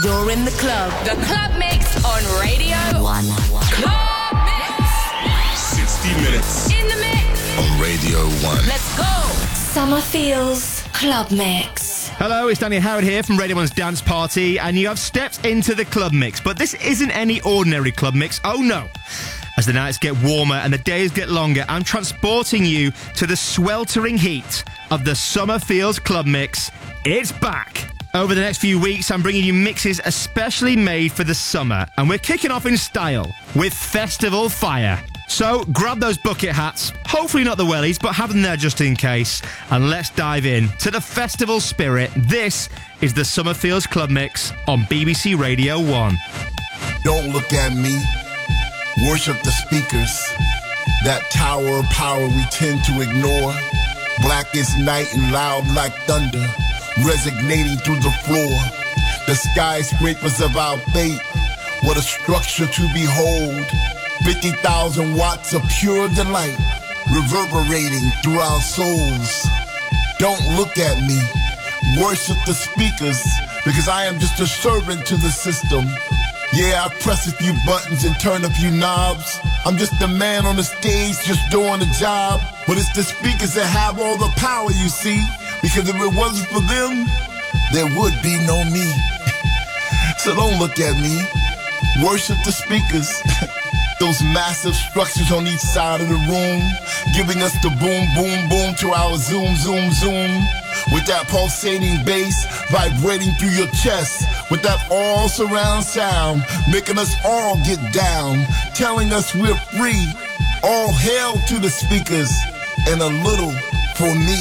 You're in the club. The Club Mix on Radio 1. Club Mix. 60 minutes. In the mix. On Radio 1. Let's go. Summer Feels Club Mix. Hello, it's Danny Howard here from Radio 1's Dance Party, and you have stepped into the Club Mix. But this isn't any ordinary Club Mix. Oh no. As the nights get warmer and the days get longer, I'm transporting you to the sweltering heat of the Summer Feels Club Mix. It's back. Over the next few weeks, I'm bringing you mixes especially made for the summer, and we're kicking off in style with Festival Fire. So grab those bucket hats, hopefully not the wellies, but have them there just in case, and let's dive in to the festival spirit. This is the Summer Feels Club Mix on BBC Radio 1. Don't look at me, worship the speakers. That tower of power we tend to ignore. Black as night and loud like thunder, resonating through the floor. The skyscrapers of our fate, what a structure to behold. 50,000 watts of pure delight, reverberating through our souls. Don't look at me, worship the speakers, because I am just a servant to the system. Yeah, I press a few buttons and turn a few knobs. I'm just a man on the stage just doing a job. But it's the speakers that have all the power, you see. Because if it wasn't for them, there would be no me. So don't look at me. Worship the speakers. Those massive structures on each side of the room, giving us the boom, boom, boom to our zoom, zoom, zoom. With that pulsating bass vibrating through your chest. With that all surround sound, making us all get down. Telling us we're free. All hail to the speakers. And a little for me.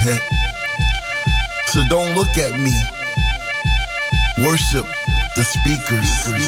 So don't look at me. Worship the speakers.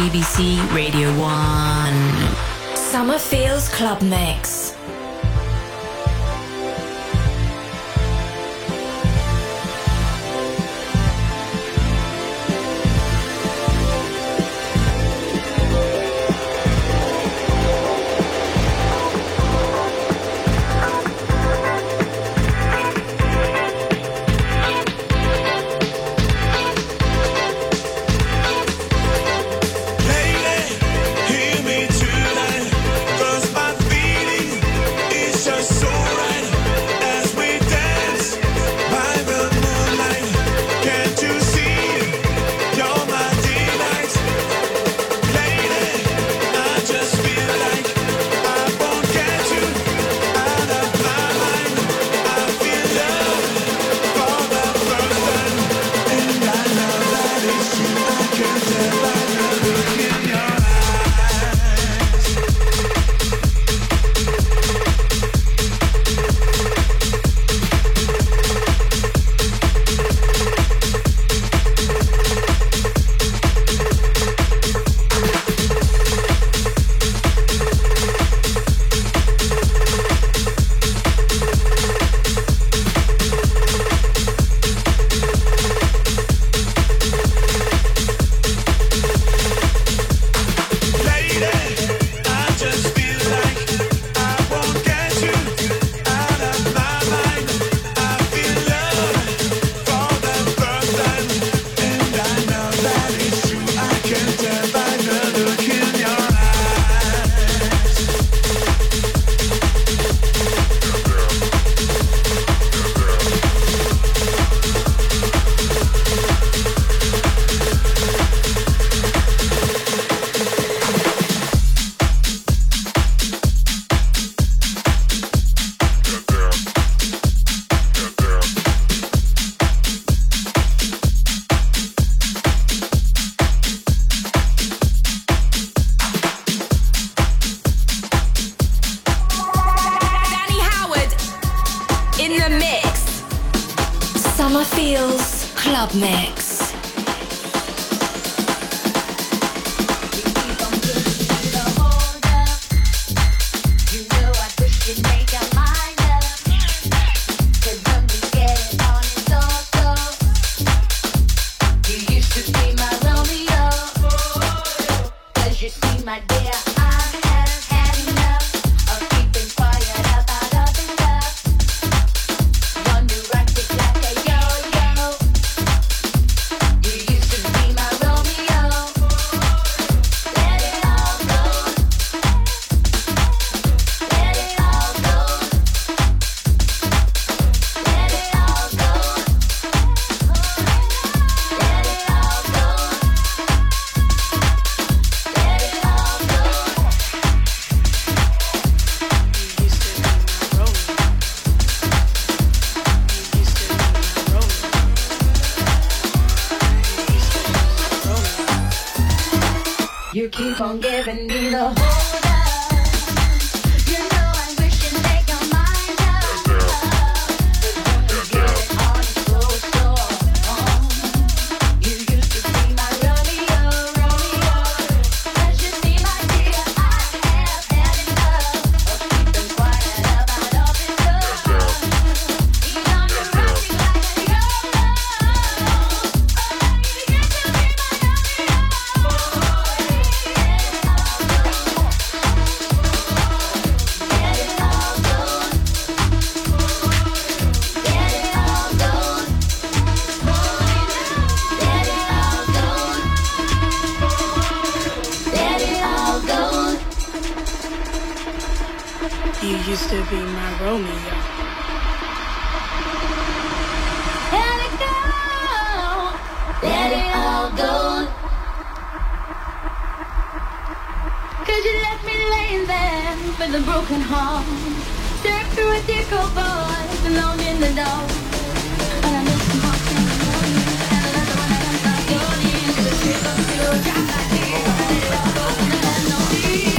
BBC Radio 1. Summer Feels Club Mix. Hear me tonight, 'cause my feeling Summer Feels Club Mix. You keep on giving me the hold up. You know I wish you'd make your mind up. But when you get it on, it's so on. You used to be my Romeo. As you see, my dear, I have had enough of keeping quiet about all this stuff. You know me rocking like a yo-yo. You used to be my Romeo. You used to be my Romeo. Let it go, let it all go. 'Cause you left me laying there with a broken heart. Staring through a dear cold voice, alone in the dark. And I miss some hearts in the morning. And another one that I'm not going to trip up to a drop like this. Let it all go, and I know me.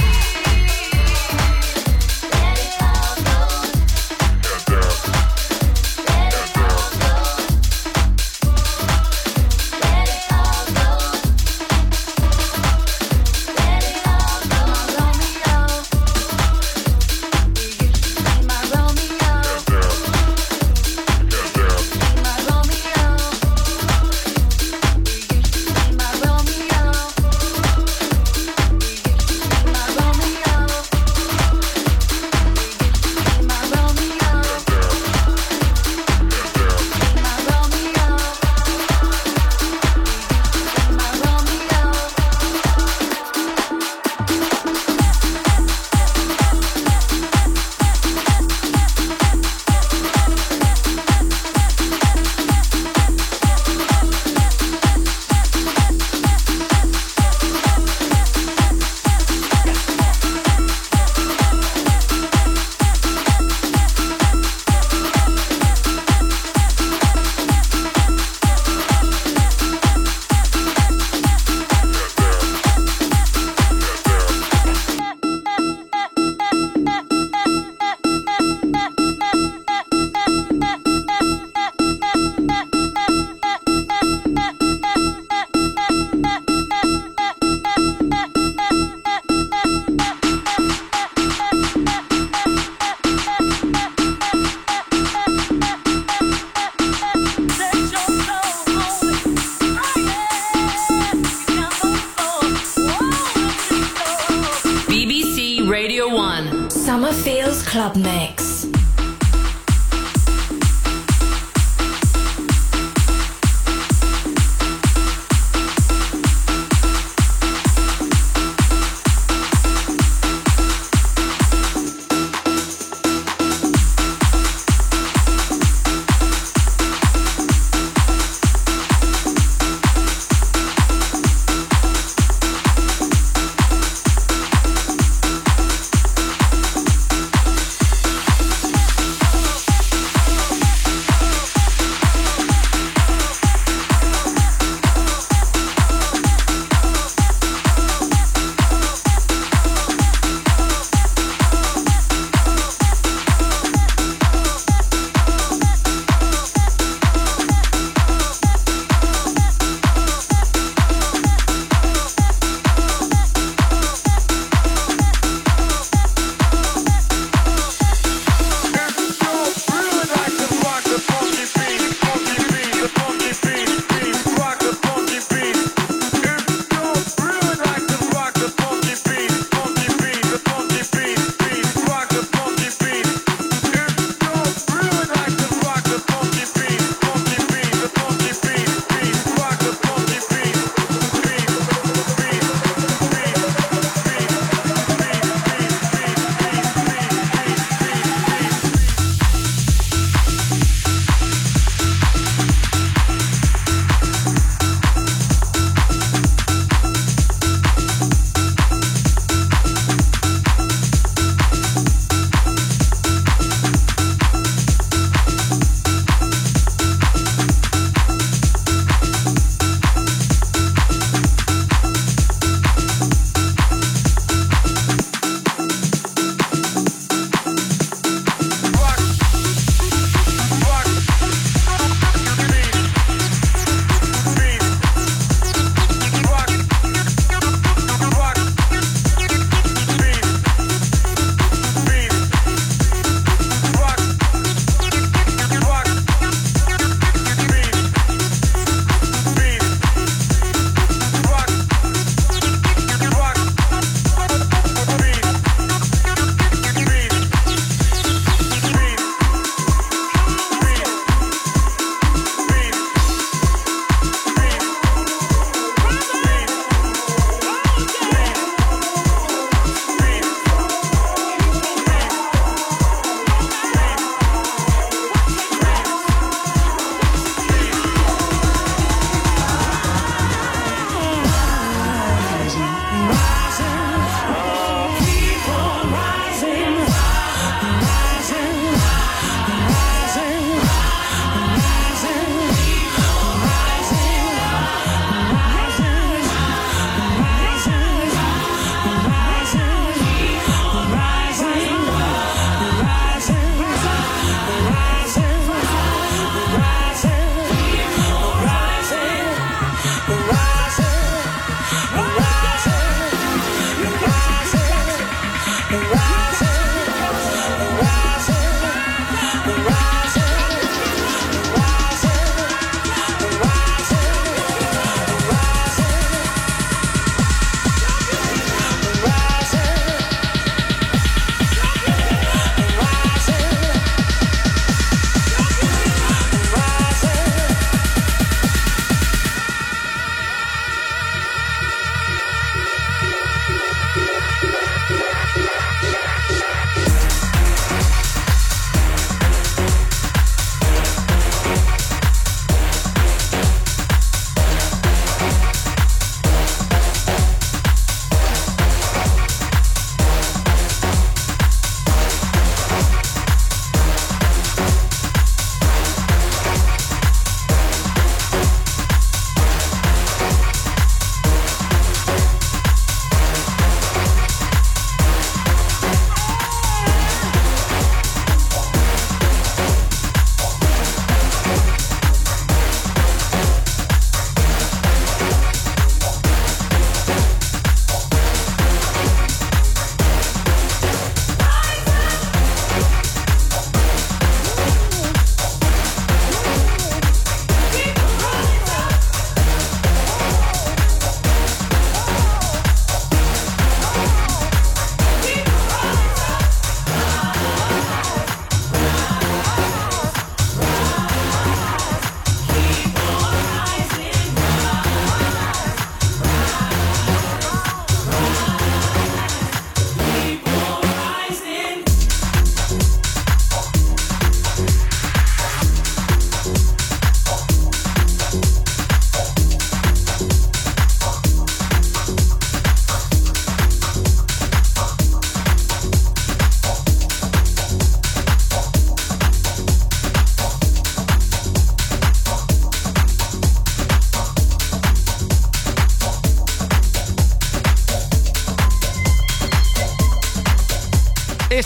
Club Mix.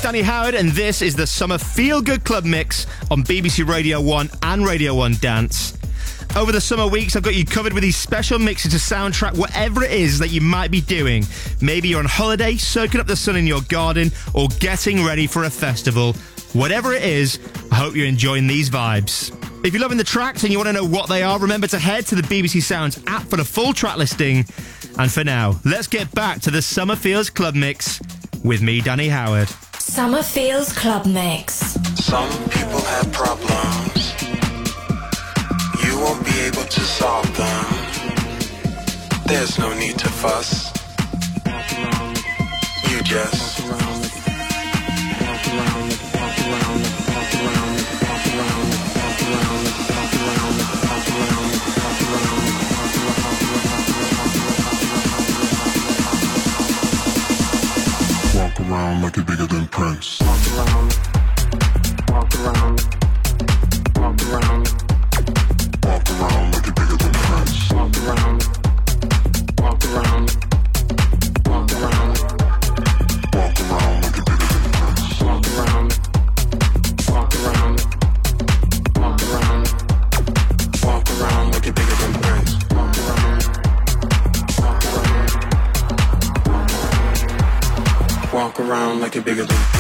Danny Howard, and this is the Summer Feel Good Club Mix on BBC Radio 1 and Radio 1 Dance. Over the summer weeks, I've got you covered with these special mixes to soundtrack whatever it is that you might be doing. Maybe you're on holiday, soaking up the sun in your garden, or getting ready for a festival. Whatever it is, I hope you're enjoying these vibes. If you're loving the tracks and you want to know what they are, remember to head to the BBC Sounds app for the full track listing. And for now, let's get back to the Summer Feels Club Mix with me, Danny Howard. Summer Feels Club Mix. Some people have problems. You won't be able to solve them. There's no need to fuss. You just walk around like you're bigger than Prince. walk around, walk around, walk around. Walk around like you're bigger than Prince. Walk around, walk around, walk around. Walk around like you're bigger than Prince. Walk around, walk around, walk around. Walk around like you're bigger than Prince. Walk around, walk around, walk around like you're bigger than Prince.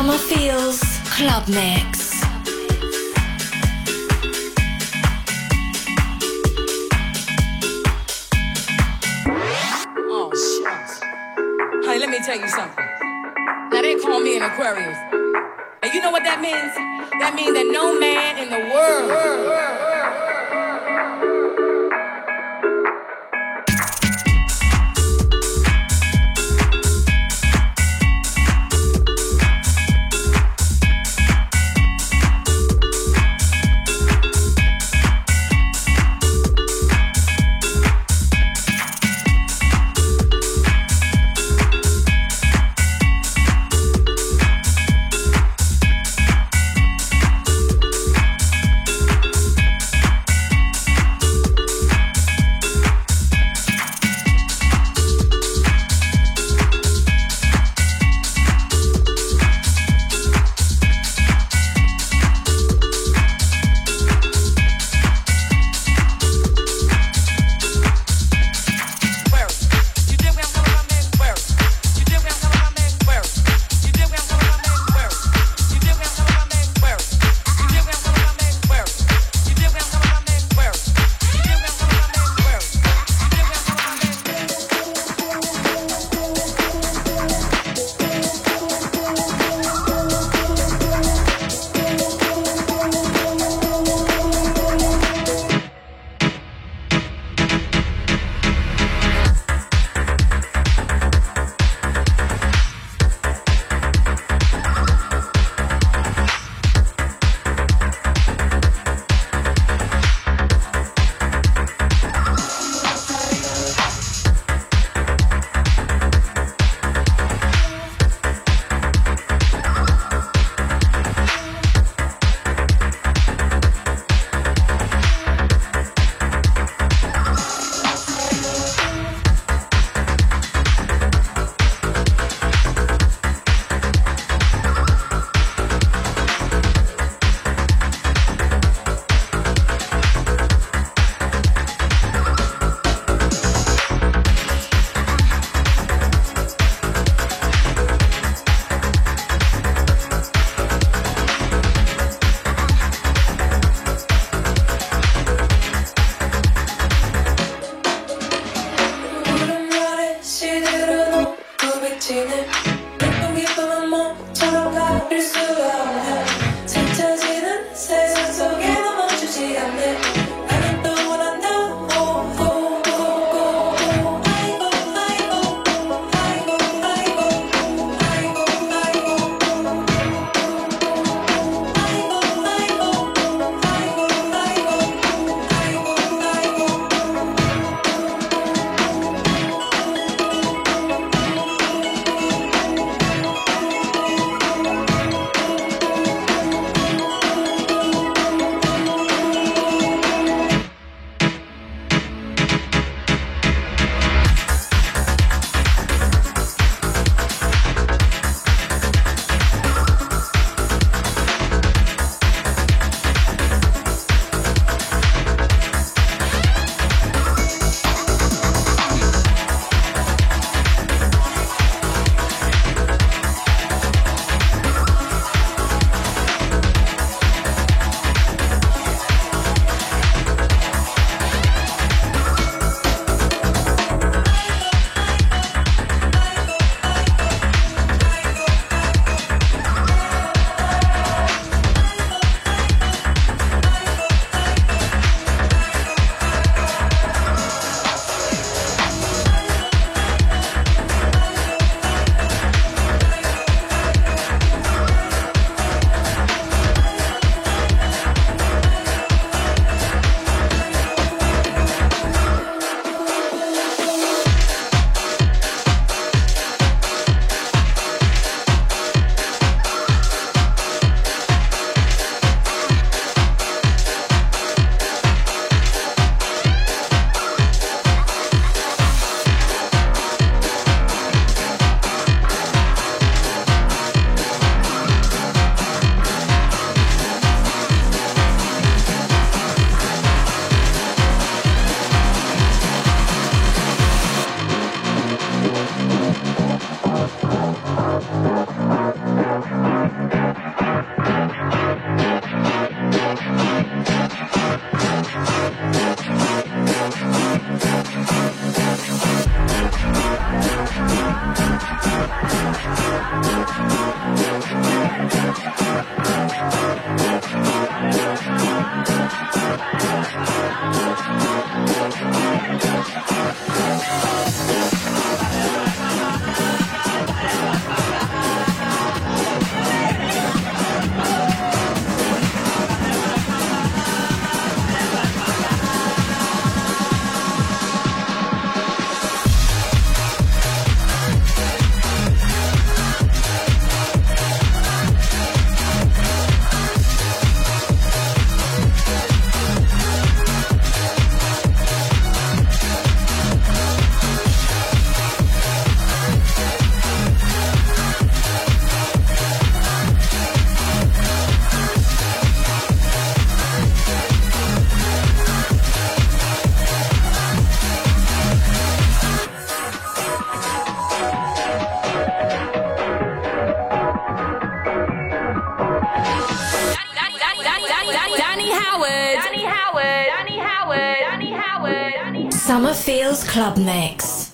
Summerfield's Club Mix. Oh, shucks. Honey, let me tell you something. Now, they call me an Aquarius. And you know what that means? That means that no man in the world Howard, Danny Howard, Danny Howard, Danny Howard, Danny Howard. Summer Feels Club Mix.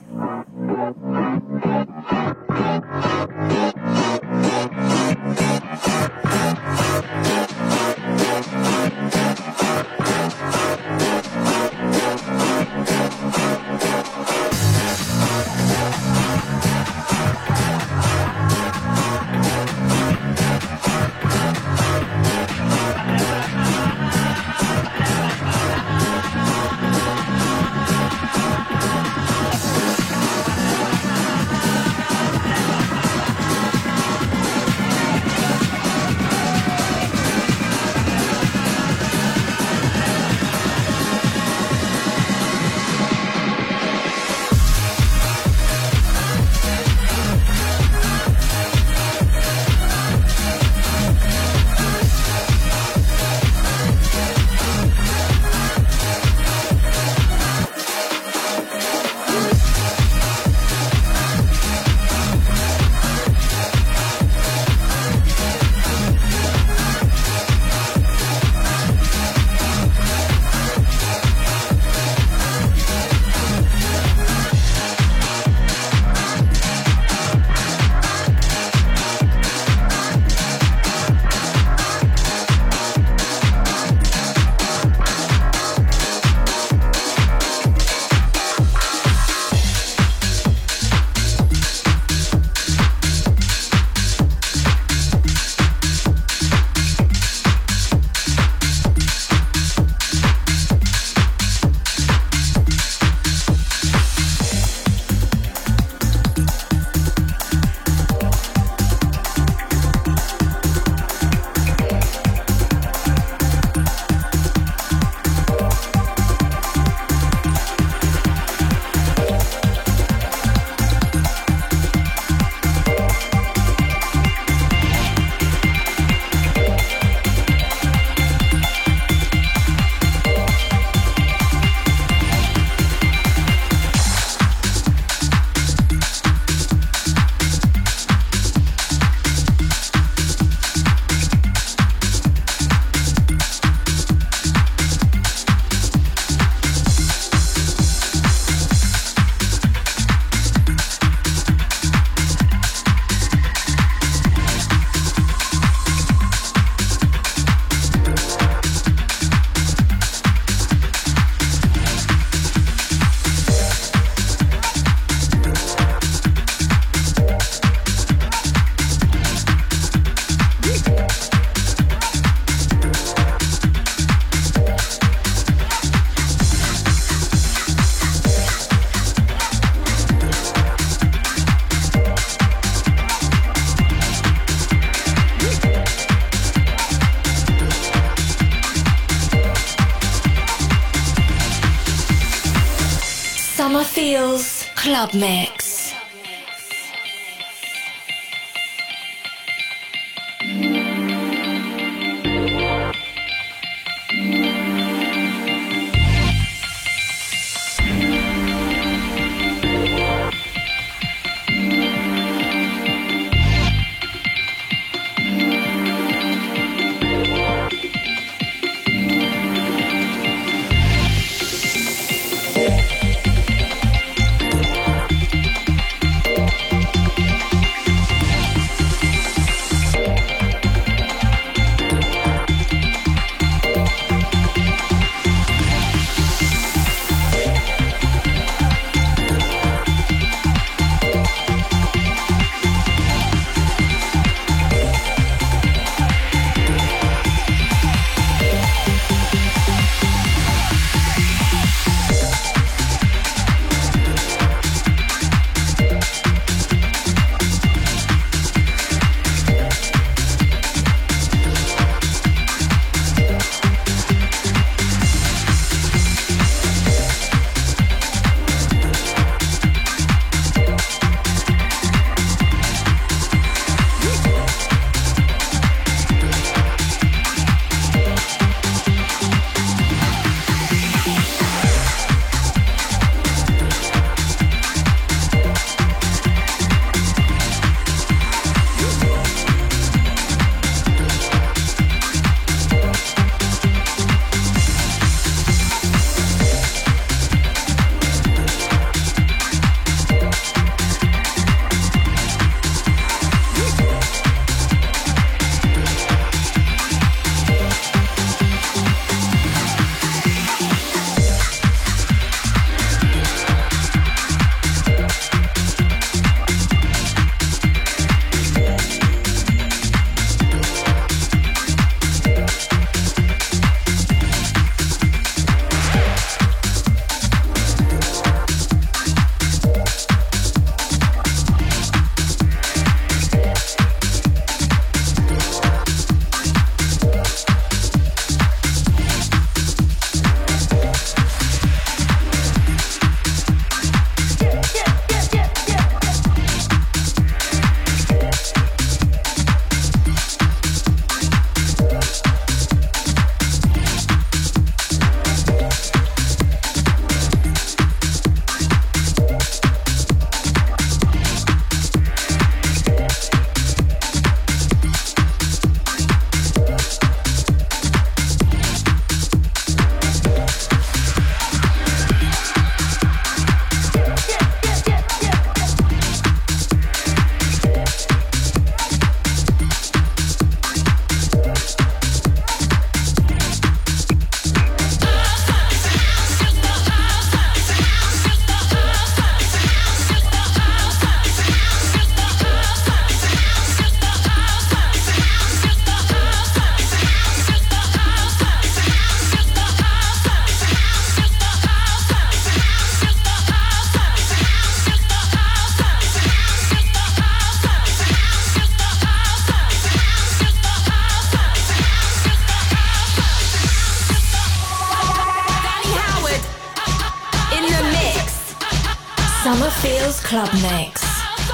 Summer Feels Club Mix. Feels Club Mix.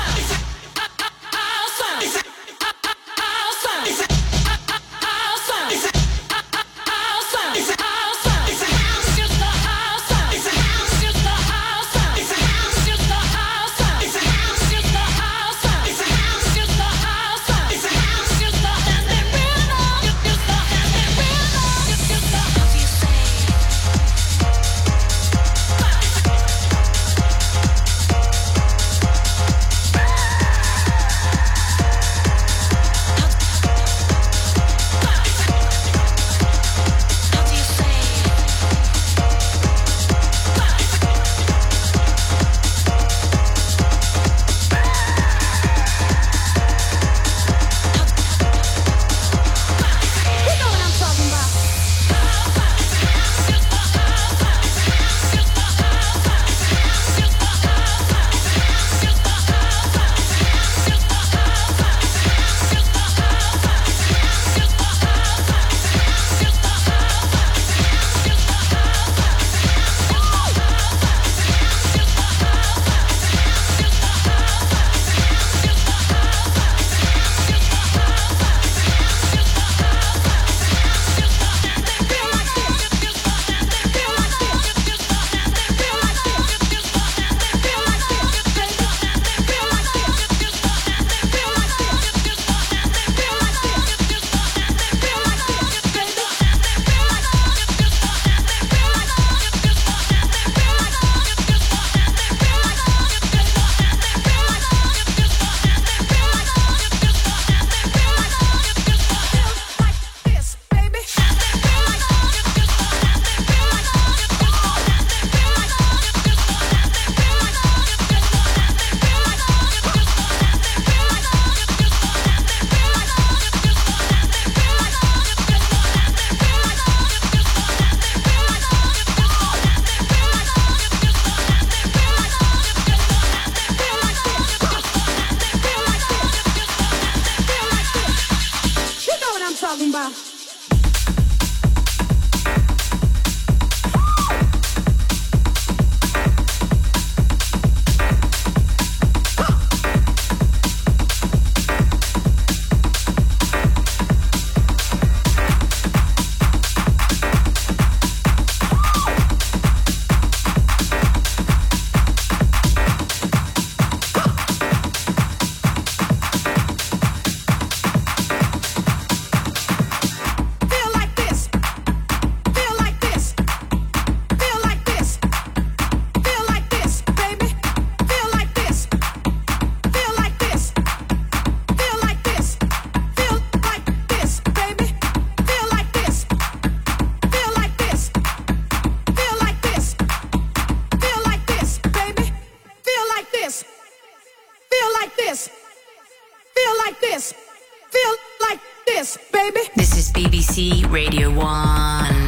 This is BBC Radio 1.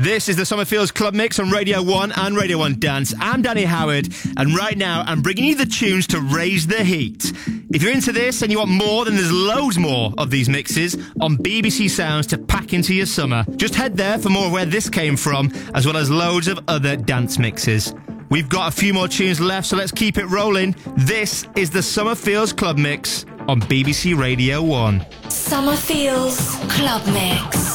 This is the Summerfields Club Mix on Radio 1 and Radio 1 Dance. I'm Danny Howard, and right now I'm bringing you the tunes to raise the heat. If you're into this and you want more, then there's loads more of these mixes on BBC Sounds to pack into your summer. Just head there for more of where this came from, as well as loads of other dance mixes. We've got a few more tunes left, so let's keep it rolling. This is the Summerfields Club Mix on BBC Radio 1. Summerfields Club Mix.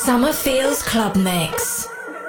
Summer Feels Club Mix.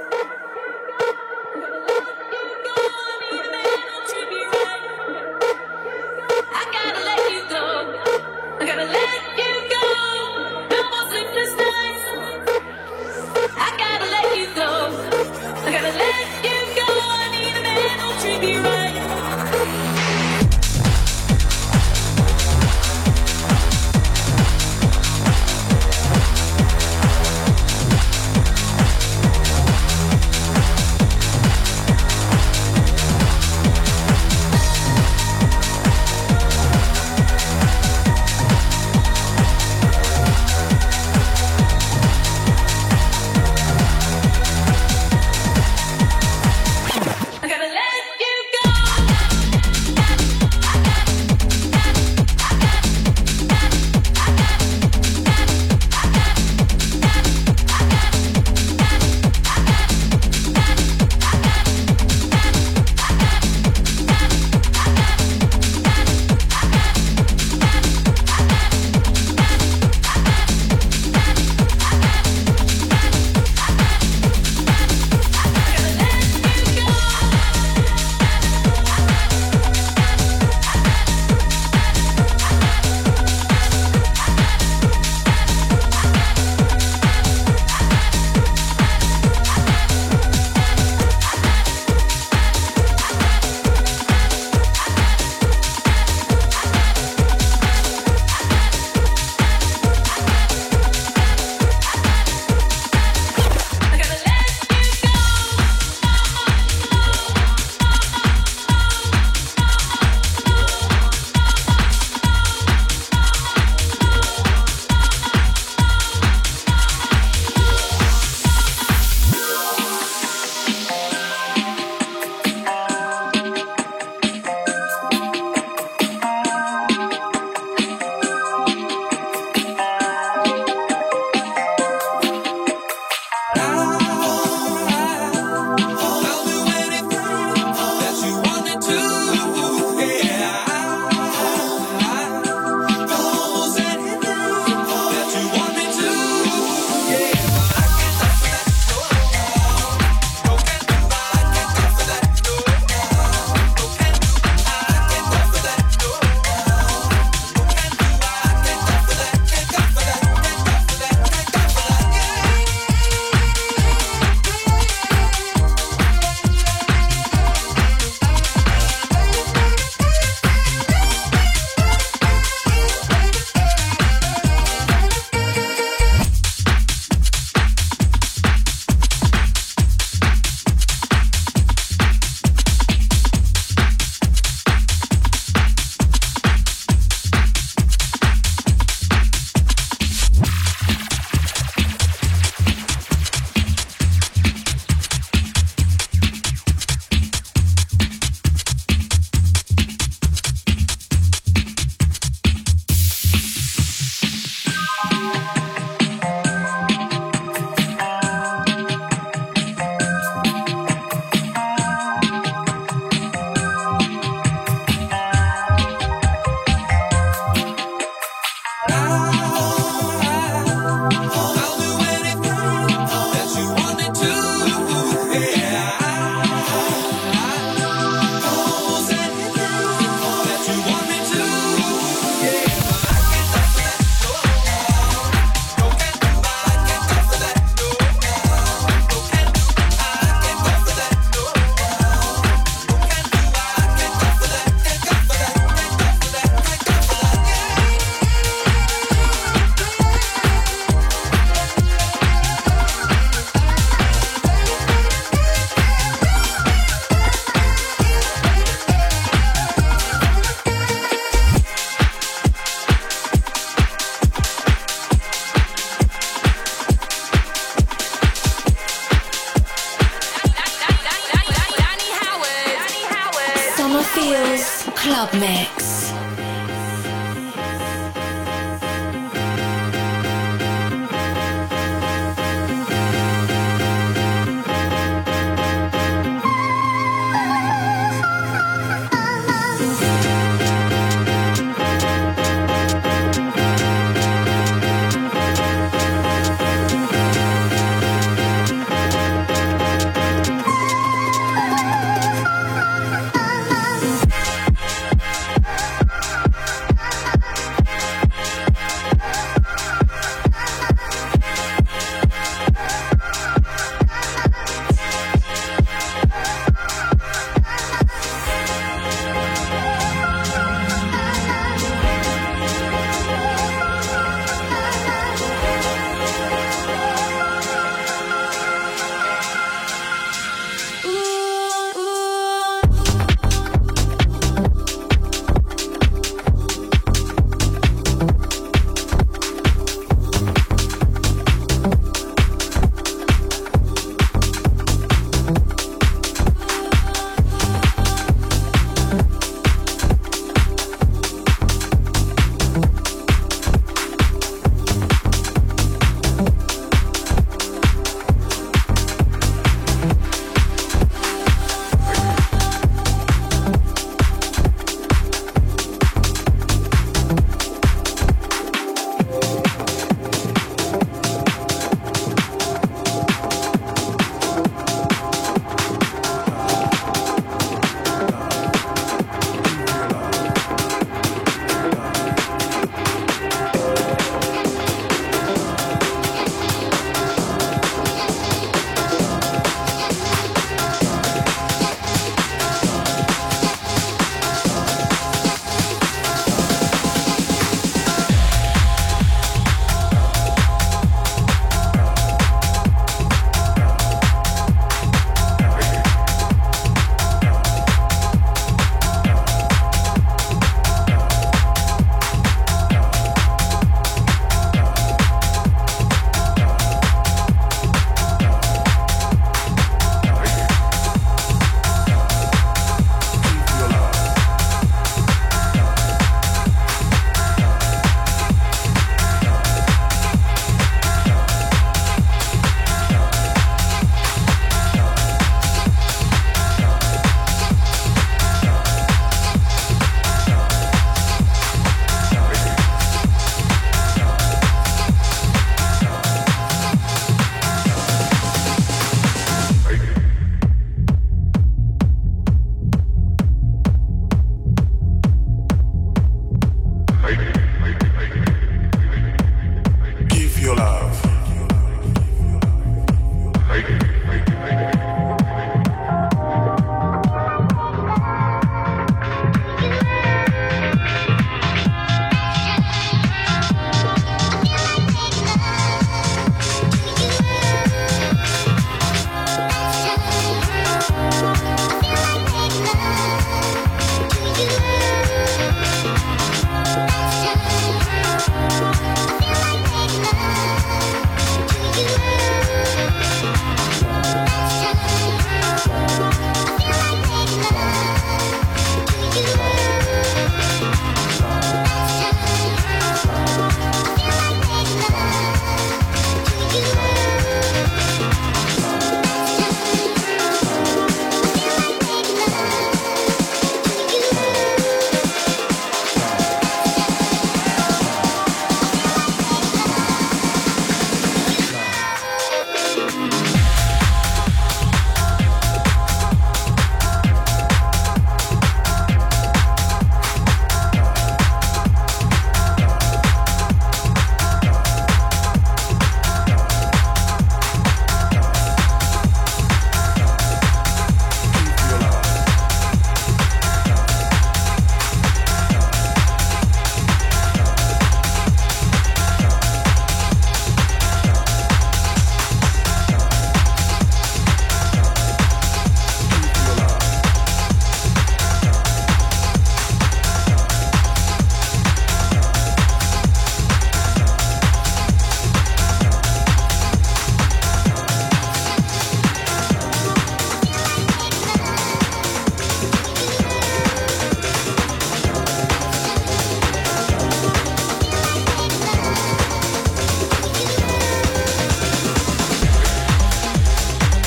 Club Mix.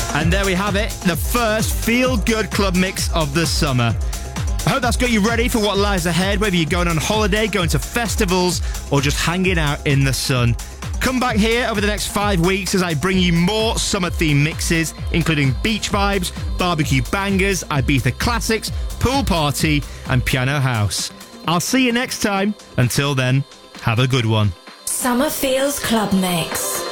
And there we have it, the first feel-good club mix of the summer. I hope that's got you ready for what lies ahead, whether you're going on holiday, going to festivals, or just hanging out in the sun. Come back here over the next 5 weeks as I bring you more summer-themed mixes, including beach vibes, barbecue bangers, Ibiza classics, pool party, and piano house. I'll see you next time. Until then, have a good one. Summer Feels Club Mix.